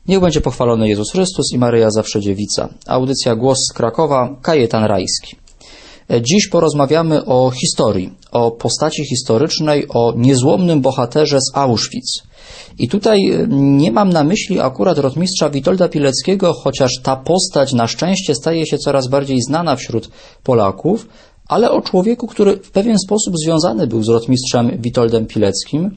Niech będzie pochwalony Jezus Chrystus i Maryja Zawsze Dziewica. Audycja Głos z Krakowa, Kajetan Rajski. Dziś porozmawiamy o historii, o postaci historycznej, o niezłomnym bohaterze z Auschwitz. I tutaj nie mam na myśli akurat rotmistrza Witolda Pileckiego, chociaż ta postać na szczęście staje się coraz bardziej znana wśród Polaków, ale o człowieku, który w pewien sposób związany był z rotmistrzem Witoldem Pileckim.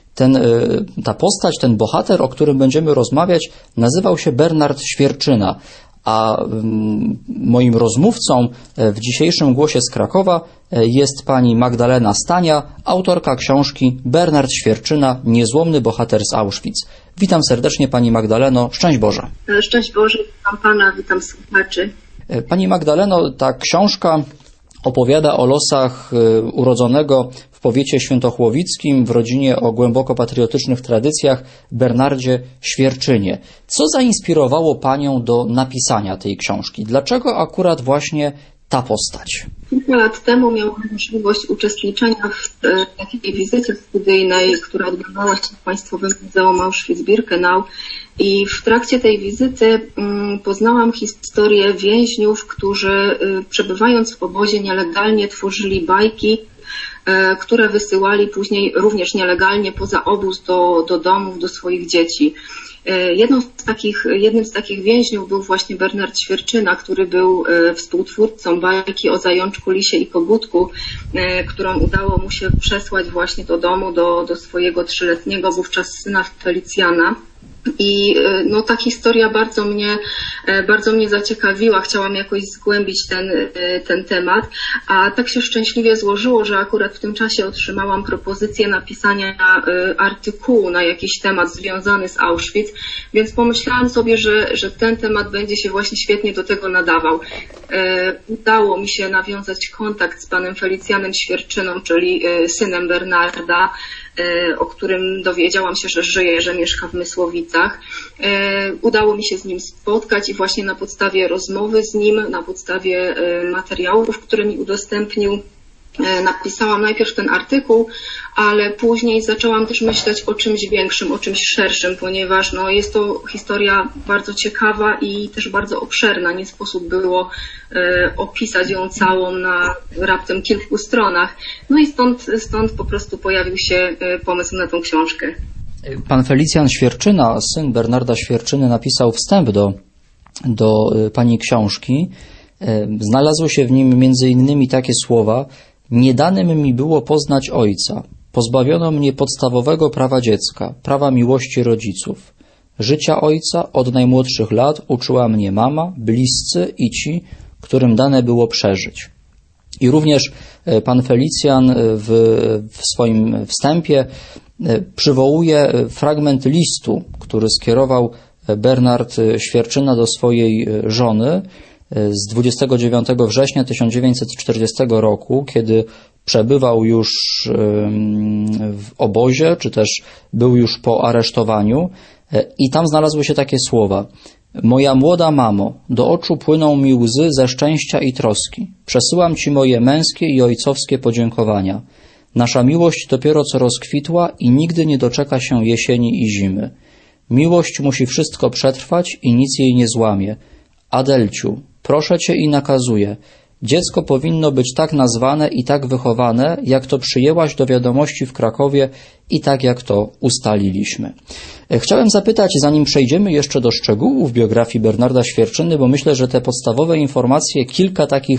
Ta postać, ten bohater, o którym będziemy rozmawiać, nazywał się Bernard Świerczyna, a moim rozmówcą w dzisiejszym Głosie z Krakowa jest pani Magdalena Stania, autorka książki Bernard Świerczyna, niezłomny bohater z Auschwitz. Witam serdecznie pani Magdaleno, szczęść Boże. Szczęść Boże, witam pana, witam słuchaczy. Pani Magdaleno, ta książka opowiada o losach urodzonego w powiecie świętochłowickim w rodzinie o głęboko patriotycznych tradycjach Bernardzie Świerczynie. Co zainspirowało panią do napisania tej książki? Dlaczego akurat właśnie ta postać? Kilka lat temu miałam możliwość uczestniczenia w takiej wizycie studyjnej, która odbywała się w Państwowym Muzeum Auschwitz-Birkenau. I w trakcie tej wizyty poznałam historię więźniów, którzy przebywając w obozie nielegalnie tworzyli bajki, które wysyłali później również nielegalnie poza obóz do domów, do swoich dzieci. Jednym z takich więźniów był właśnie Bernard Świerczyna, który był współtwórcą bajki o zajączku, lisie i kogutku, którą udało mu się przesłać właśnie do domu, do swojego 3-letniego wówczas syna Felicjana. I ta historia bardzo mnie zaciekawiła, chciałam jakoś zgłębić ten temat, a tak się szczęśliwie złożyło, że akurat w tym czasie otrzymałam propozycję napisania artykułu na jakiś temat związany z Auschwitz, więc pomyślałam sobie, że ten temat będzie się właśnie świetnie do tego nadawał. Udało mi się nawiązać kontakt z panem Felicjanem Świerczyną, czyli synem Bernarda, o którym dowiedziałam się, że żyje, że mieszka w Mysłowicach. Udało mi się z nim spotkać i właśnie na podstawie rozmowy z nim, na podstawie materiałów, które mi udostępnił, napisałam najpierw ten artykuł, ale później zaczęłam też myśleć o czymś większym, o czymś szerszym, ponieważ jest to historia bardzo ciekawa i też bardzo obszerna. Nie sposób było opisać ją całą na raptem kilku stronach. I stąd po prostu pojawił się pomysł na tą książkę. Pan Felicjan Świerczyna, syn Bernarda Świerczyny, napisał wstęp do pani książki. Znalazły się w nim między innymi takie słowa: nie danym mi było poznać ojca. Pozbawiono mnie podstawowego prawa dziecka, prawa miłości rodziców. Życia ojca od najmłodszych lat uczyła mnie mama, bliscy i ci, którym dane było przeżyć. I również pan Felicjan w swoim wstępie przywołuje fragment listu, który skierował Bernard Świerczyna do swojej żony z 29 września 1940 roku, kiedy przebywał już w obozie, czy też był już po aresztowaniu, i tam znalazły się takie słowa: moja młoda mamo, do oczu płyną mi łzy ze szczęścia i troski. Przesyłam ci moje męskie i ojcowskie podziękowania. Nasza miłość dopiero co rozkwitła i nigdy nie doczeka się jesieni i zimy. Miłość musi wszystko przetrwać i nic jej nie złamie. Adelciu, proszę cię i nakazuję. Dziecko powinno być tak nazwane i tak wychowane, jak to przyjęłaś do wiadomości w Krakowie i tak jak to ustaliliśmy. Chciałem zapytać, zanim przejdziemy jeszcze do szczegółów biografii Bernarda Świerczyny, bo myślę, że te podstawowe informacje, kilka takich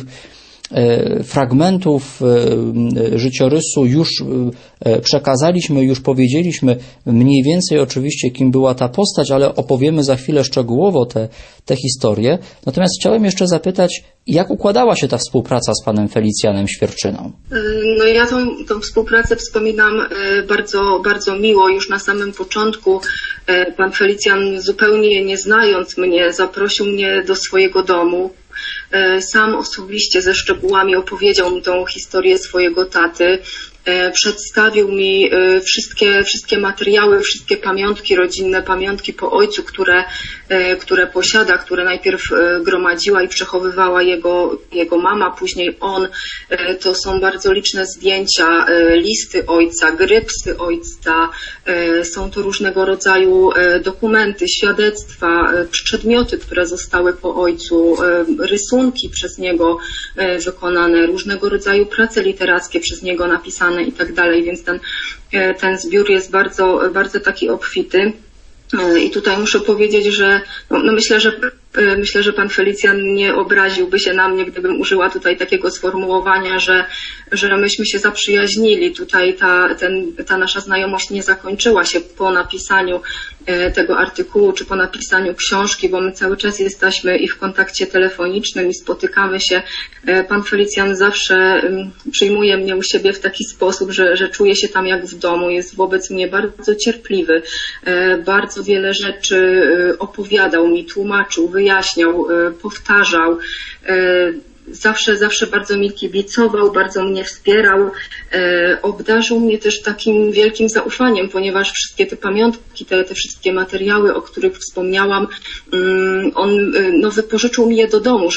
fragmentów życiorysu już przekazaliśmy, już powiedzieliśmy mniej więcej oczywiście, kim była ta postać, ale opowiemy za chwilę szczegółowo te historie. Natomiast chciałem jeszcze zapytać, jak układała się ta współpraca z panem Felicjanem Świerczyną? Ja tą współpracę wspominam bardzo, bardzo miło. Już na samym początku pan Felicjan, zupełnie nie znając mnie, zaprosił mnie do swojego domu. Sam osobiście ze szczegółami opowiedział mi tą historię swojego taty. Przedstawił mi wszystkie materiały, wszystkie pamiątki rodzinne, pamiątki po ojcu, które posiada, które najpierw gromadziła i przechowywała jego mama, później on. To są bardzo liczne zdjęcia, listy ojca, grypsy ojca, są to różnego rodzaju dokumenty, świadectwa, przedmioty, które zostały po ojcu, rysunki przez niego wykonane, różnego rodzaju prace literackie przez niego napisane i tak dalej, więc ten zbiór jest bardzo, bardzo taki obfity. I tutaj muszę powiedzieć, że myślę, że pan Felicjan nie obraziłby się na mnie, gdybym użyła tutaj takiego sformułowania, że myśmy się zaprzyjaźnili. Tutaj ta nasza znajomość nie zakończyła się po napisaniu tego artykułu czy po napisaniu książki, bo my cały czas jesteśmy i w kontakcie telefonicznym i spotykamy się. Pan Felicjan zawsze przyjmuje mnie u siebie w taki sposób, że czuje się tam jak w domu, jest wobec mnie bardzo cierpliwy, bardzo wiele rzeczy opowiadał mi, tłumaczył, wyjaśniał, powtarzał. Zawsze bardzo mi kibicował, bardzo mnie wspierał. Obdarzył mnie też takim wielkim zaufaniem, ponieważ wszystkie te pamiątki, te wszystkie materiały, o których wspomniałam, on wypożyczył mi je do domu,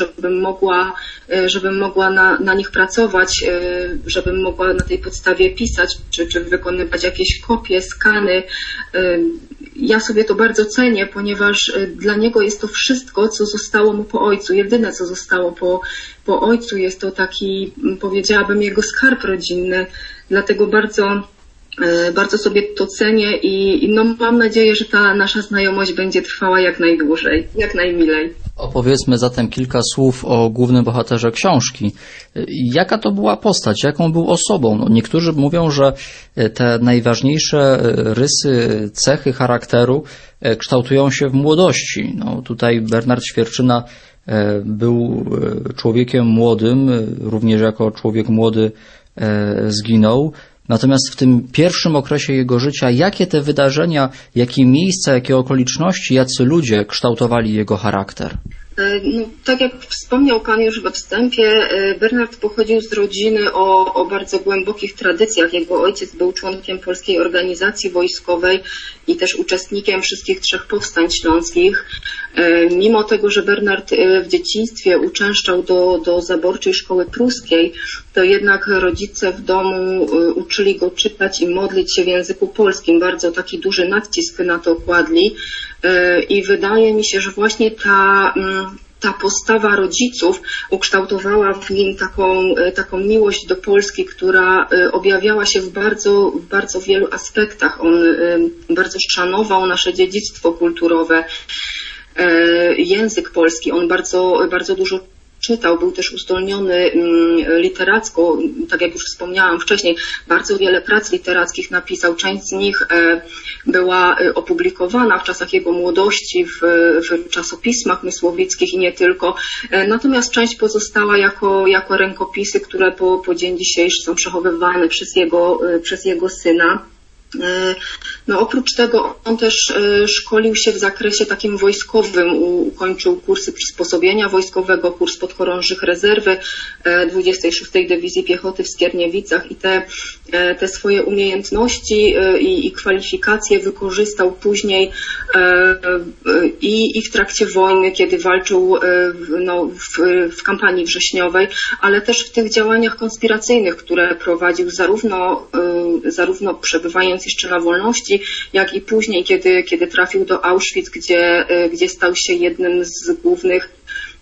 żebym mogła na nich pracować, żebym mogła na tej podstawie pisać, czy wykonywać jakieś kopie, skany. Ja sobie to bardzo cenię, ponieważ dla niego jest to wszystko, co zostało mu po ojcu. Jedyne, co zostało po ojcu, jest to taki, powiedziałabym, jego skarb rodzinny. Dlatego bardzo sobie to cenię i mam nadzieję, że ta nasza znajomość będzie trwała jak najdłużej, jak najmilej. Opowiedzmy zatem kilka słów o głównym bohaterze książki. Jaka to była postać? Jaką był osobą? Niektórzy mówią, że te najważniejsze rysy, cechy charakteru kształtują się w młodości. Tutaj Bernard Świerczyna był człowiekiem młodym, również jako człowiek młody zginął. Natomiast w tym pierwszym okresie jego życia, jakie te wydarzenia, jakie miejsca, jakie okoliczności, jacy ludzie kształtowali jego charakter? Tak jak wspomniał Pan już we wstępie, Bernard pochodził z rodziny o bardzo głębokich tradycjach. Jego ojciec był członkiem Polskiej Organizacji Wojskowej i też uczestnikiem wszystkich 3 powstań śląskich. Mimo tego, że Bernard w dzieciństwie uczęszczał do zaborczej szkoły pruskiej, to jednak rodzice w domu uczyli go czytać i modlić się w języku polskim. Bardzo taki duży nacisk na to kładli. I wydaje mi się, że właśnie ta postawa rodziców ukształtowała w nim taką miłość do Polski, która objawiała się w bardzo wielu aspektach. On bardzo szanował nasze dziedzictwo kulturowe, język polski. On bardzo dużo czytał, był też uzdolniony literacko, tak jak już wspomniałam wcześniej, bardzo wiele prac literackich napisał, część z nich była opublikowana w czasach jego młodości w czasopismach mysłowickich i nie tylko, natomiast część pozostała jako rękopisy, które po dzień dzisiejszy są przechowywane przez jego syna. Oprócz tego on też szkolił się w zakresie takim wojskowym, ukończył kursy przysposobienia wojskowego, kurs podchorążych rezerwy 26. Dywizji Piechoty w Skierniewicach i te swoje umiejętności i kwalifikacje wykorzystał później i w trakcie wojny, kiedy walczył w kampanii wrześniowej, ale też w tych działaniach konspiracyjnych, które prowadził zarówno przebywając jeszcze na wolności, jak i później, kiedy trafił do Auschwitz, gdzie stał się jednym z głównych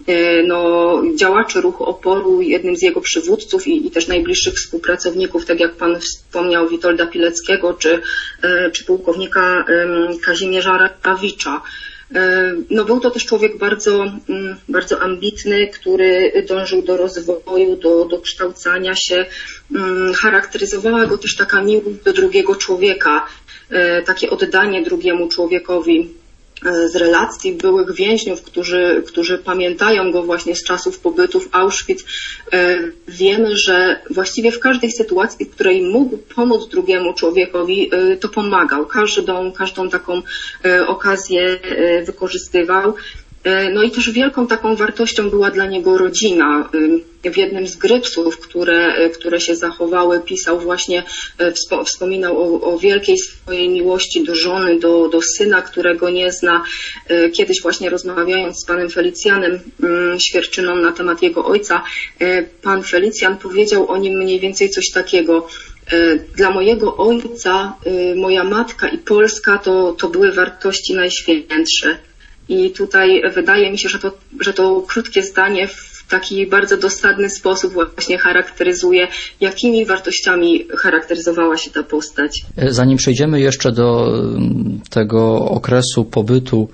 działaczy ruchu oporu, jednym z jego przywódców i też najbliższych współpracowników, tak jak Pan wspomniał, Witolda Pileckiego czy pułkownika Kazimierza Rakowicza. Był to też człowiek bardzo ambitny, który dążył do rozwoju, do kształcania się. Charakteryzowała go też taka miłość do drugiego człowieka, takie oddanie drugiemu człowiekowi. Z relacji byłych więźniów, którzy pamiętają go właśnie z czasów pobytu w Auschwitz, wiemy, że właściwie w każdej sytuacji, w której mógł pomóc drugiemu człowiekowi, to pomagał. Każdą taką okazję wykorzystywał. No i też wielką taką wartością była dla niego rodzina. W jednym z grypsów, które się zachowały, pisał właśnie, wspominał o wielkiej swojej miłości do żony, do syna, którego nie zna. Kiedyś właśnie rozmawiając z panem Felicjanem Świerczyną na temat jego ojca, pan Felicjan powiedział o nim mniej więcej coś takiego: dla mojego ojca moja matka i Polska to były wartości najświętsze. I tutaj wydaje mi się, że to krótkie zdanie w taki bardzo dosadny sposób właśnie charakteryzuje, jakimi wartościami charakteryzowała się ta postać. Zanim przejdziemy jeszcze do tego okresu pobytu,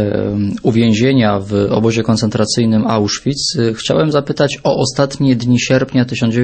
uwięzienia w obozie koncentracyjnym Auschwitz, chciałem zapytać o ostatnie dni sierpnia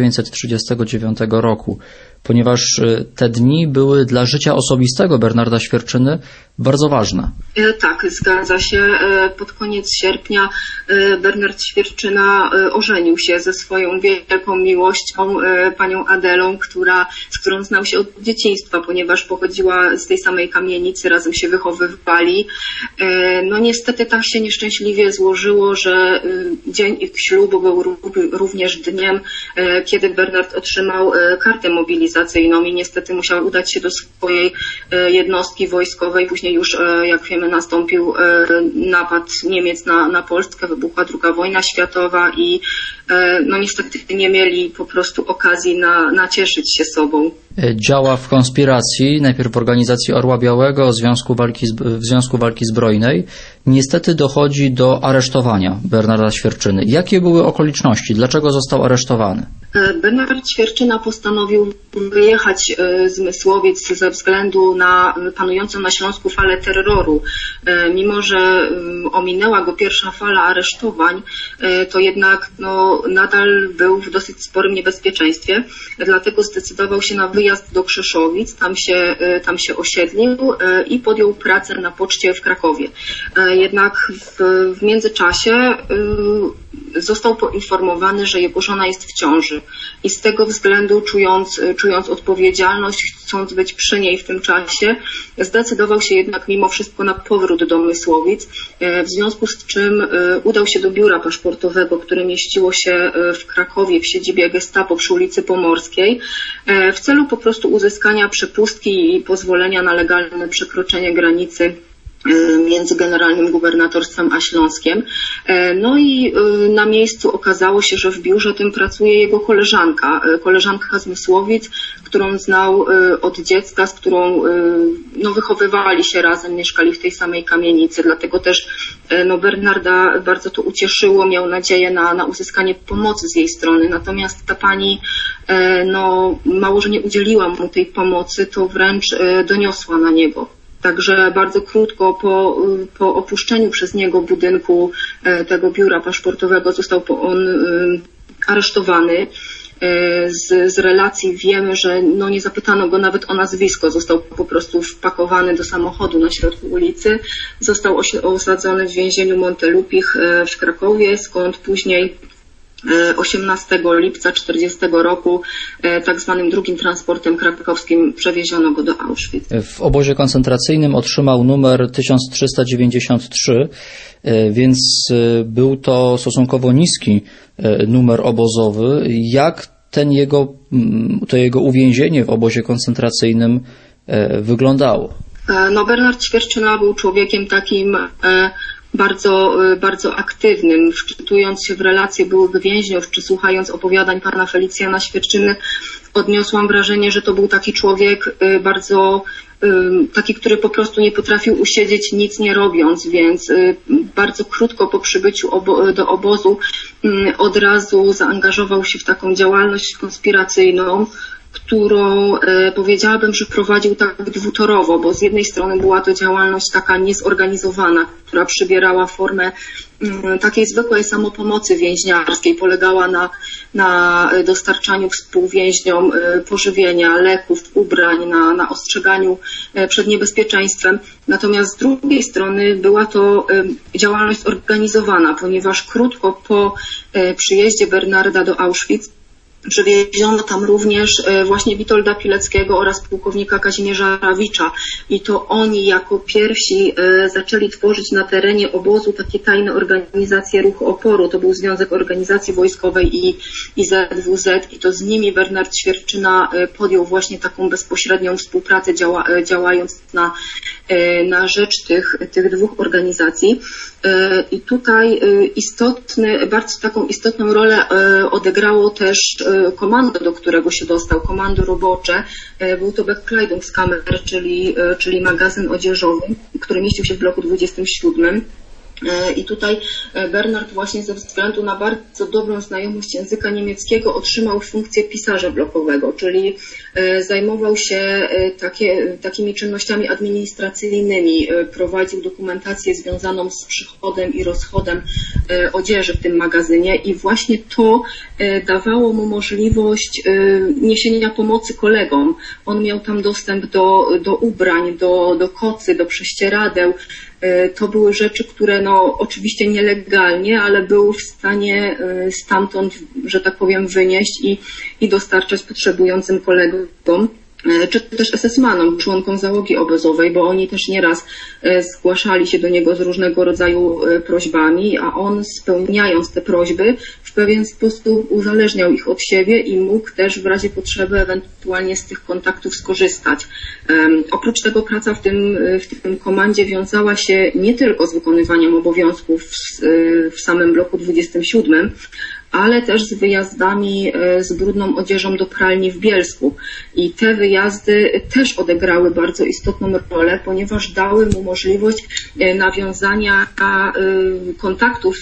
1939 roku, ponieważ te dni były dla życia osobistego Bernarda Świerczyny bardzo ważne. Tak, zgadza się. Pod koniec sierpnia Bernard Świerczyna ożenił się ze swoją wielką miłością, panią Adelą, z którą znał się od dzieciństwa, ponieważ pochodziła z tej samej kamienicy, razem się wychowywali. No niestety tak się nieszczęśliwie złożyło, że dzień ich ślubu był również dniem, kiedy Bernard otrzymał kartę mobilizacyjną i niestety musiał udać się do swojej jednostki wojskowej. Później już, jak wiemy, nastąpił napad Niemiec na Polskę, wybuchła II wojna światowa i no niestety nie mieli po prostu okazji nacieszyć się sobą. Działa w konspiracji, najpierw w organizacji Orła Białego, w Związku Walki Zbrojnej. Niestety dochodzi do aresztowania Bernarda Świerczyny. Jakie były okoliczności? Dlaczego został aresztowany? Bernard Świerczyna postanowił wyjechać z Mysłowic ze względu na panującą na Śląsku falę terroru. Mimo że ominęła go pierwsza fala aresztowań, to jednak nadal był w dosyć sporym niebezpieczeństwie. Dlatego zdecydował się na wyjazd do Krzeszowic, tam się osiedlił i podjął pracę na poczcie w Krakowie. Jednak w międzyczasie został poinformowany, że jego żona jest w ciąży i z tego względu, czując odpowiedzialność, chcąc być przy niej w tym czasie, zdecydował się jednak mimo wszystko na powrót do Mysłowic, w związku z czym udał się do biura paszportowego, które mieściło się w Krakowie w siedzibie Gestapo przy ulicy Pomorskiej, w celu po prostu uzyskania przepustki i pozwolenia na legalne przekroczenie granicy między Generalnym Gubernatorstwem a Śląskiem. No i na miejscu okazało się, że w biurze tym pracuje jego koleżanka z Mysłowic, którą znał od dziecka, z którą wychowywali się razem, mieszkali w tej samej kamienicy. Dlatego też Bernarda bardzo to ucieszyło, miał nadzieję na uzyskanie pomocy z jej strony. Natomiast ta pani mało, że nie udzieliła mu tej pomocy, to wręcz doniosła na niego. Także bardzo krótko po opuszczeniu przez niego budynku tego biura paszportowego został on aresztowany. Z relacji wiemy, że nie zapytano go nawet o nazwisko, został po prostu wpakowany do samochodu na środku ulicy, został osadzony w więzieniu Montelupich w Krakowie, skąd później 18 lipca 1940 roku tak zwanym drugim transportem krakowskim przewieziono go do Auschwitz. W obozie koncentracyjnym otrzymał numer 1393, więc był to stosunkowo niski numer obozowy. Jak to jego uwięzienie w obozie koncentracyjnym wyglądało? Bernard Świerczyna był człowiekiem takim bardzo, bardzo aktywnym. Wczytując się w relacje byłych więźniów, czy słuchając opowiadań pana Felicjana Świerczyny, odniosłam wrażenie, że to był taki człowiek taki, który po prostu nie potrafił usiedzieć nic nie robiąc, więc bardzo krótko po przybyciu do obozu od razu zaangażował się w taką działalność konspiracyjną, którą powiedziałabym, że prowadził tak dwutorowo, bo z jednej strony była to działalność taka niezorganizowana, która przybierała formę takiej zwykłej samopomocy więźniarskiej, polegała na dostarczaniu współwięźniom pożywienia, leków, ubrań, na ostrzeganiu przed niebezpieczeństwem. Natomiast z drugiej strony była to działalność zorganizowana, ponieważ krótko po przyjeździe Bernarda do Auschwitz Przewieziono tam również właśnie Witolda Pileckiego oraz pułkownika Kazimierza Rawicza i to oni jako pierwsi zaczęli tworzyć na terenie obozu takie tajne organizacje ruchu oporu. To był Związek Organizacji Wojskowej i ZWZ i to z nimi Bernard Świerczyna podjął właśnie taką bezpośrednią współpracę, działając na rzecz tych dwóch organizacji. I tutaj bardzo taką istotną rolę odegrało też komando, do którego się dostał, komando robocze. Był to Bekleidungskammer, czyli magazyn odzieżowy, który mieścił się w bloku 27. I tutaj Bernard właśnie ze względu na bardzo dobrą znajomość języka niemieckiego otrzymał funkcję pisarza blokowego, czyli zajmował się takimi czynnościami administracyjnymi, prowadził dokumentację związaną z przychodem i rozchodem odzieży w tym magazynie i właśnie to dawało mu możliwość niesienia pomocy kolegom. On miał tam dostęp do ubrań, do kocy, do prześcieradeł. To były rzeczy, które oczywiście nielegalnie, ale był w stanie stamtąd, że tak powiem, wynieść i dostarczać potrzebującym kolegom, czy też SS-manom, członkom załogi obozowej, bo oni też nieraz zgłaszali się do niego z różnego rodzaju prośbami, a on, spełniając te prośby, w pewien sposób uzależniał ich od siebie i mógł też w razie potrzeby ewentualnie z tych kontaktów skorzystać. Oprócz tego praca w tym komandzie wiązała się nie tylko z wykonywaniem obowiązków w samym bloku 27, ale też z wyjazdami z brudną odzieżą do pralni w Bielsku. I te wyjazdy też odegrały bardzo istotną rolę, ponieważ dały mu możliwość nawiązania kontaktów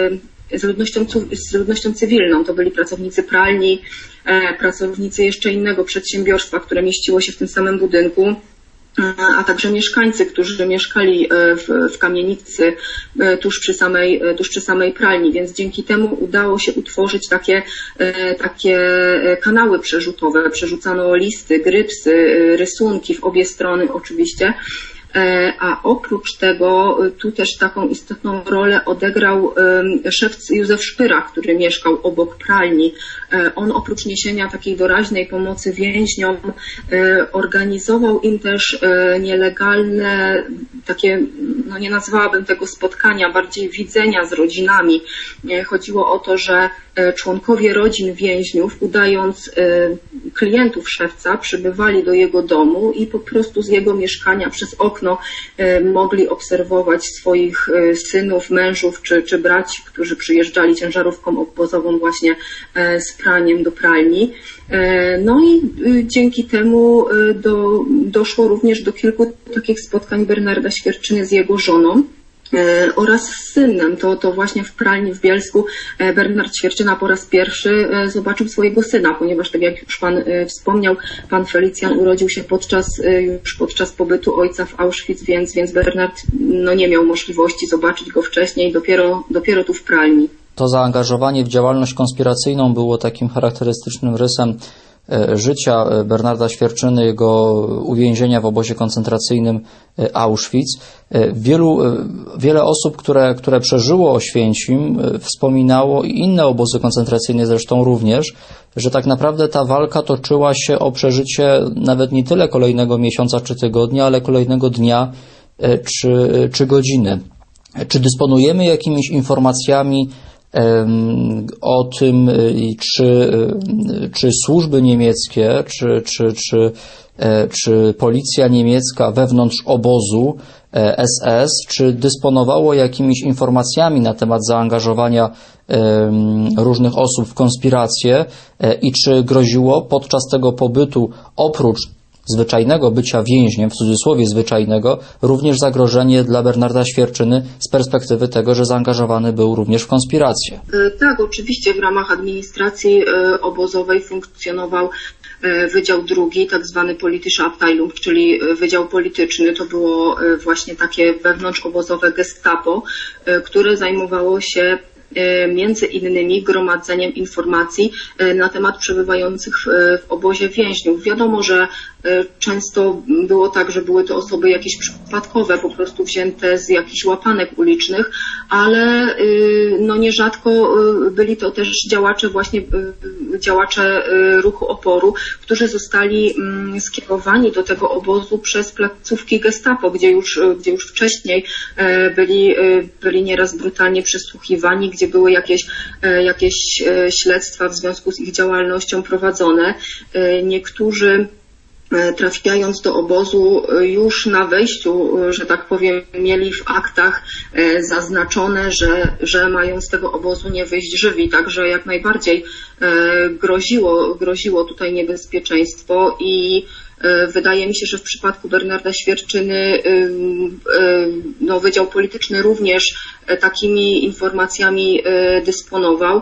z ludnością cywilną. To byli pracownicy pralni, pracownicy jeszcze innego przedsiębiorstwa, które mieściło się w tym samym budynku, a także mieszkańcy, którzy mieszkali w kamienicy tuż przy samej pralni, więc dzięki temu udało się utworzyć takie kanały przerzutowe. Przerzucano listy, grypsy, rysunki w obie strony oczywiście. A oprócz tego tu też taką istotną rolę odegrał szewc Józef Szpyra, który mieszkał obok pralni. On oprócz niesienia takiej doraźnej pomocy więźniom organizował im też nielegalne takie, nie nazwałabym tego spotkania, bardziej widzenia z rodzinami. Chodziło o to, że członkowie rodzin więźniów, udając klientów szewca, przybywali do jego domu i po prostu z jego mieszkania przez okno mogli obserwować swoich synów, mężów czy braci, którzy przyjeżdżali ciężarówką obozową właśnie z praniem do pralni. No i dzięki temu doszło również do kilku takich spotkań Bernarda Świerczyny z jego żoną oraz z synem. To właśnie w pralni w Bielsku Bernard Świerczyna po raz pierwszy zobaczył swojego syna, ponieważ tak jak już Pan wspomniał, Pan Felicjan urodził się już podczas pobytu ojca w Auschwitz, więc Bernard nie miał możliwości zobaczyć go wcześniej, dopiero tu w pralni. To zaangażowanie w działalność konspiracyjną było takim charakterystycznym rysem życia Bernarda Świerczyny, jego uwięzienia w obozie koncentracyjnym Auschwitz. Wiele osób, które przeżyło Oświęcim, wspominało i inne obozy koncentracyjne zresztą również, że tak naprawdę ta walka toczyła się o przeżycie nawet nie tyle kolejnego miesiąca czy tygodnia, ale kolejnego dnia czy godziny. Czy dysponujemy jakimiś informacjami o tym, czy służby niemieckie, czy policja niemiecka wewnątrz obozu SS, czy dysponowało jakimiś informacjami na temat zaangażowania różnych osób w konspirację i czy groziło podczas tego pobytu oprócz zwyczajnego bycia więźniem, w cudzysłowie zwyczajnego, również zagrożenie dla Bernarda Świerczyny z perspektywy tego, że zaangażowany był również w konspirację. Tak, oczywiście w ramach administracji obozowej funkcjonował Wydział II, tak zwany Politische Abteilung, czyli Wydział Polityczny. To było właśnie takie wewnątrzobozowe gestapo, które zajmowało się między innymi gromadzeniem informacji na temat przebywających w obozie więźniów. Wiadomo, że Często było tak, że były to osoby jakieś przypadkowe, po prostu wzięte z jakichś łapanek ulicznych, ale no nierzadko byli to też działacze ruchu oporu, którzy zostali skierowani do tego obozu przez placówki Gestapo, gdzie już wcześniej byli nieraz brutalnie przesłuchiwani, gdzie były jakieś śledztwa w związku z ich działalnością prowadzone. Niektórzy, trafiając do obozu, już na wejściu, że tak powiem, mieli w aktach zaznaczone, że mają z tego obozu nie wyjść żywi, także jak najbardziej groziło tutaj niebezpieczeństwo i wydaje mi się, że w przypadku Bernarda Świerczyny Wydział Polityczny również takimi informacjami dysponował.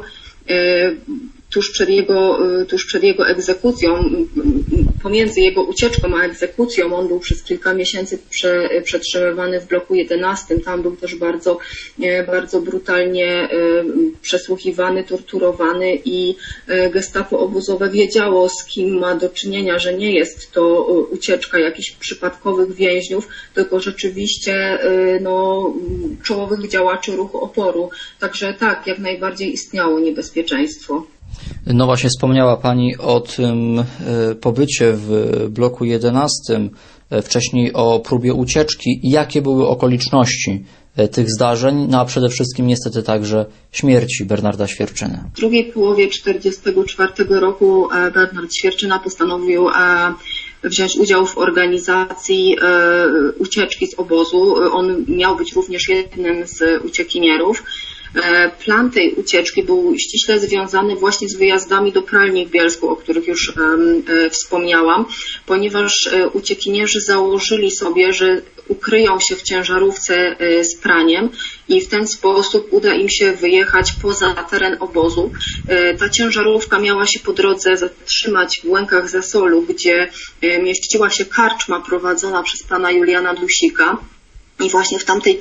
Tuż przed jego egzekucją, pomiędzy jego ucieczką a egzekucją, on był przez kilka miesięcy przetrzymywany w bloku 11. Tam był też bardzo brutalnie przesłuchiwany, torturowany i Gestapo obozowe wiedziało, z kim ma do czynienia, że nie jest to ucieczka jakichś przypadkowych więźniów, tylko rzeczywiście czołowych działaczy ruchu oporu. Także tak, jak najbardziej istniało niebezpieczeństwo. No właśnie, wspomniała Pani o tym pobycie w bloku 11, wcześniej o próbie ucieczki. Jakie były okoliczności tych zdarzeń, no a przede wszystkim niestety także śmierci Bernarda Świerczyny? W drugiej połowie 1944 roku Bernard Świerczyna postanowił wziąć udział w organizacji ucieczki z obozu. On miał być również jednym z uciekinierów. Plan tej ucieczki był ściśle związany właśnie z wyjazdami do pralni w Bielsku, o których już wspomniałam, ponieważ uciekinierzy założyli sobie, że ukryją się w ciężarówce z praniem i w ten sposób uda im się wyjechać poza teren obozu. Ta ciężarówka miała się po drodze zatrzymać w Łękach Zasolu, gdzie mieściła się karczma prowadzona przez pana Juliana Dusika. I właśnie w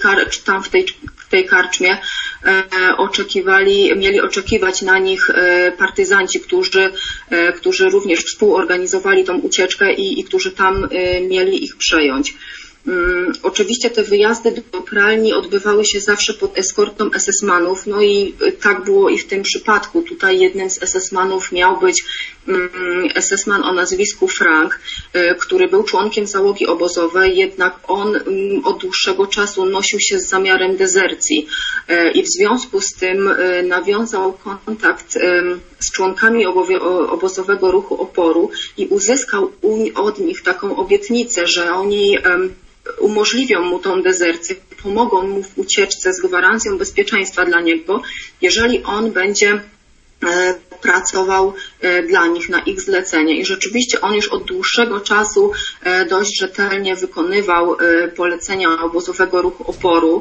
tej karczmie mieli oczekiwać na nich partyzanci, którzy również współorganizowali tą ucieczkę i którzy tam mieli ich przejąć. Oczywiście te wyjazdy do pralni odbywały się zawsze pod eskortą SS-manów, no i tak było i w tym przypadku. Tutaj jednym z SS-manów miał być SS-man o nazwisku Frank, który był członkiem załogi obozowej, jednak on od dłuższego czasu nosił się z zamiarem dezercji i w związku z tym nawiązał kontakt z członkami obozowego ruchu oporu i uzyskał od nich taką obietnicę, że oni umożliwią mu tą dezercję, pomogą mu w ucieczce z gwarancją bezpieczeństwa dla niego, jeżeli on będzie pracował dla nich na ich zlecenie. I rzeczywiście on już od dłuższego czasu dość rzetelnie wykonywał polecenia obozowego ruchu oporu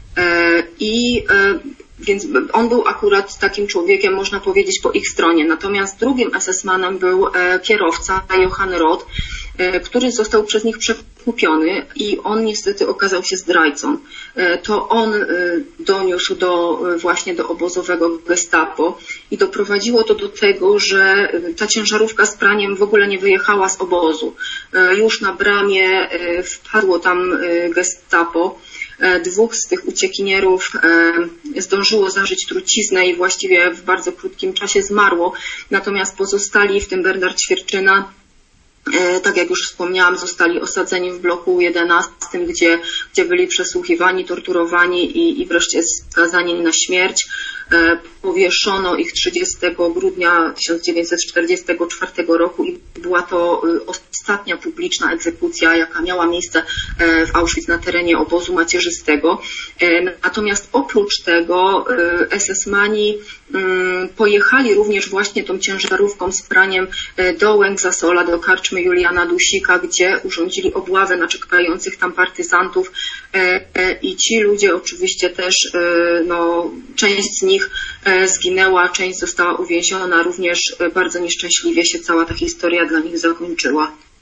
więc on był akurat takim człowiekiem, można powiedzieć, po ich stronie. Natomiast drugim SS-manem był kierowca Johann Roth, który został przez nich przekupiony i on niestety okazał się zdrajcą. To on doniósł właśnie do obozowego Gestapo i doprowadziło to do tego, że ta ciężarówka z praniem w ogóle nie wyjechała z obozu. Już na bramie wpadło tam Gestapo. Dwóch z tych uciekinierów zdążyło zażyć truciznę i właściwie w bardzo krótkim czasie zmarło. Natomiast pozostali, w tym Bernard Świerczyna, tak jak już wspomniałam, zostali osadzeni w bloku 11, gdzie byli przesłuchiwani, torturowani i wreszcie skazani na śmierć. Powieszono ich 30 grudnia 1944 roku i była to ostatnia publiczna egzekucja, jaka miała miejsce w Auschwitz na terenie obozu macierzystego. Natomiast oprócz tego SS-mani pojechali również właśnie tą ciężarówką z praniem do Łęk Zasola, do karczmy Juliana Dusika, gdzie urządzili obławę na czekających tam partyzantów i ci ludzie oczywiście też, część z nich zginęła, część została uwięziona, również bardzo nieszczęśliwie się cała ta historia dla nich zakończyła.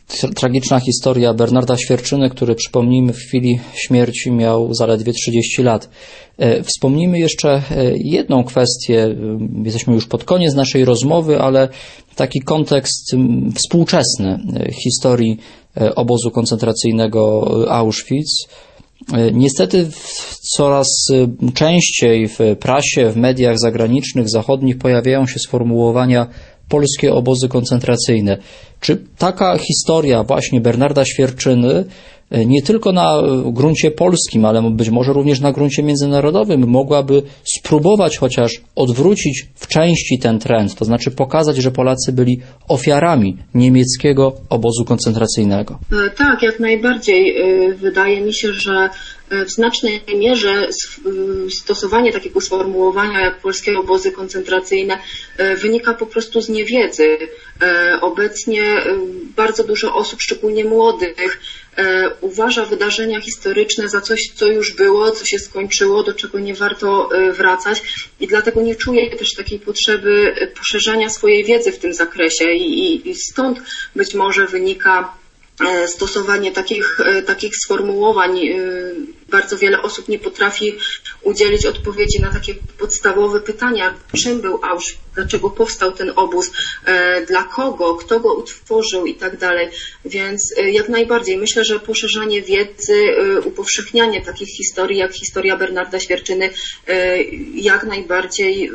Tragiczna historia Bernarda Świerczyny, który, przypomnijmy, w chwili śmierci miał zaledwie 30 lat. Wspomnijmy jeszcze jedną kwestię. Jesteśmy już pod koniec naszej rozmowy, ale taki kontekst współczesny historii obozu koncentracyjnego Auschwitz. Niestety coraz częściej w prasie, w mediach zagranicznych, zachodnich pojawiają się sformułowania polskie obozy koncentracyjne. Czy taka historia właśnie Bernarda Świerczyny nie tylko na gruncie polskim, ale być może również na gruncie międzynarodowym mogłaby spróbować chociaż odwrócić w części ten trend, to znaczy pokazać, że Polacy byli ofiarami niemieckiego obozu koncentracyjnego? Tak, jak najbardziej. Wydaje mi się, że w znacznej mierze stosowanie takiego sformułowania jak polskie obozy koncentracyjne wynika po prostu z niewiedzy. Obecnie bardzo dużo osób, szczególnie młodych, uważa wydarzenia historyczne za coś, co już było, co się skończyło, do czego nie warto wracać i dlatego nie czuje też takiej potrzeby poszerzania swojej wiedzy w tym zakresie i stąd być może wynika stosowanie takich sformułowań. Bardzo wiele osób nie potrafi udzielić odpowiedzi na takie podstawowe pytania, czym był Auschwitz, dlaczego powstał ten obóz, dla kogo, kto go utworzył i tak dalej. Więc jak najbardziej myślę, że poszerzanie wiedzy, upowszechnianie takich historii jak historia Bernarda Świerczyny jak najbardziej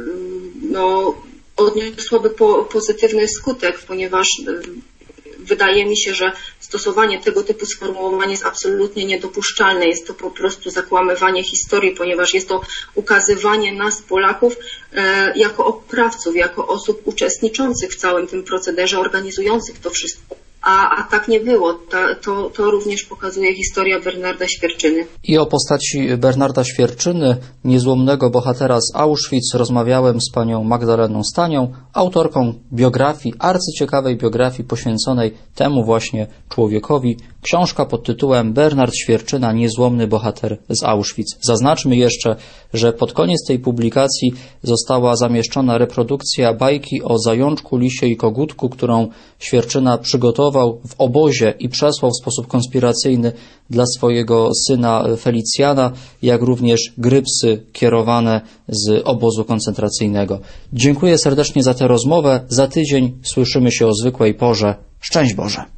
odniosłoby pozytywny skutek, ponieważ wydaje mi się, że stosowanie tego typu sformułowań jest absolutnie niedopuszczalne. Jest to po prostu zakłamywanie historii, ponieważ jest to ukazywanie nas, Polaków, jako oprawców, jako osób uczestniczących w całym tym procederze, organizujących to wszystko. A tak nie było. To również pokazuje historia Bernarda Świerczyny. I o postaci Bernarda Świerczyny, niezłomnego bohatera z Auschwitz, rozmawiałem z panią Magdaleną Stanią, autorką biografii, arcyciekawej biografii poświęconej temu właśnie człowiekowi. Książka pod tytułem Bernard Świerczyna, niezłomny bohater z Auschwitz. Zaznaczmy jeszcze, że pod koniec tej publikacji została zamieszczona reprodukcja bajki o Zajączku, Lisie i Kogutku, którą Świerczyna przygotował w obozie i przesłał w sposób konspiracyjny dla swojego syna Felicjana, jak również gry psy kierowane z obozu koncentracyjnego. Dziękuję serdecznie za tę rozmowę. Za tydzień słyszymy się o zwykłej porze. Szczęść Boże!